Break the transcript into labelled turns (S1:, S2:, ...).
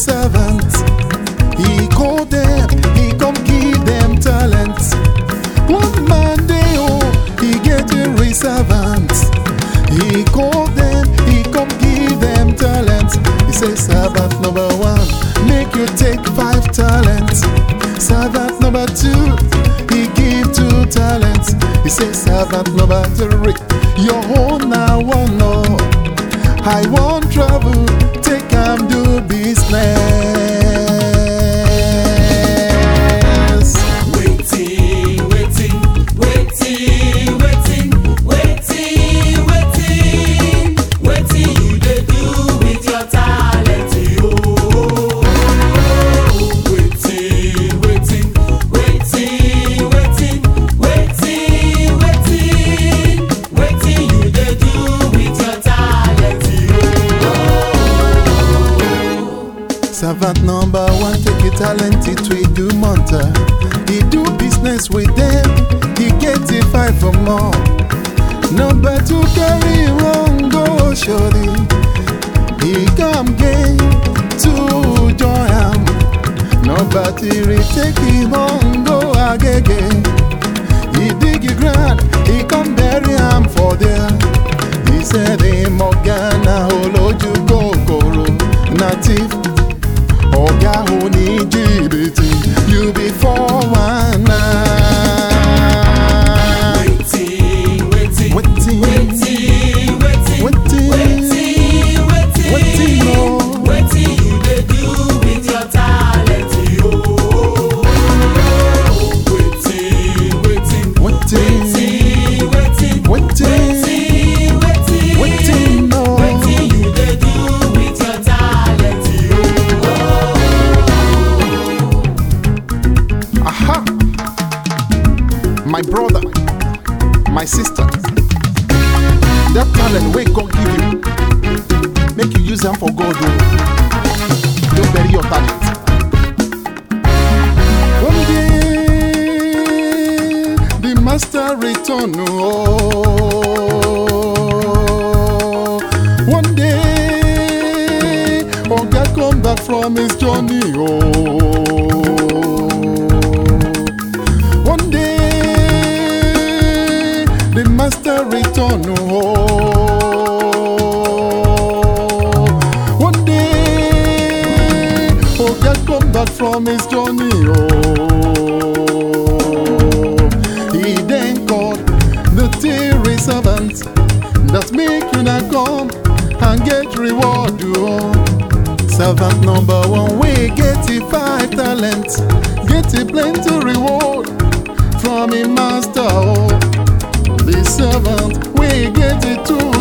S1: servants. He called them, he come give them talents. One man day, oh, he get a servants. He called them, he come give them talents. He says, servant number one, make you take 5 talents. Servant number 2, he give 2 talents. He says, servant number 3, your own now one no. I won't travel, take am do business.
S2: Waiting, waiting, waiting, waiting, waiting, waiting, waiting. You dey do with your talent, yo. Waiting, waiting, waiting, waiting, waiting, waiting, waiting. You dey do with your talent, yo.
S1: Servant number 1, take your talent, it we do monta. He do business with them, he get it 5 for more. Number 2 carry wrong go shorty. He come gain 2 join am. Number 3 take him on go agege. He dig the ground, he come bury am for there. He said him Morgana oloju kokoro native. Oga honi jibiti, you be 419.
S2: Waiting, waiting,
S1: Waiting,
S2: waiting, waiting,
S1: waiting,
S2: waiting, waiting,
S1: waiting, oh.
S2: waiting. You dey do with your talent, yo. Waiting, waiting,
S1: Waiting,
S2: waiting, waiting,
S1: waiting,
S2: waiting,
S1: waiting, oh.
S2: waiting. You dey do with your talent, yo.
S1: Aha! My brother, my sister, that talent wey God give you, make you use them for God. Oh. Don't bury your talent. One day, the master return. Oh. One day, Oga come back from his journey. Oh. One day, the master return. Oh. One day, Oga come back from his journey. Oh. He then called the 3 servants that make you not come and get reward. Oh. Servant number 1, we get it 5 talents, get it plenty reward from a master. Oh. The servant, we get it 2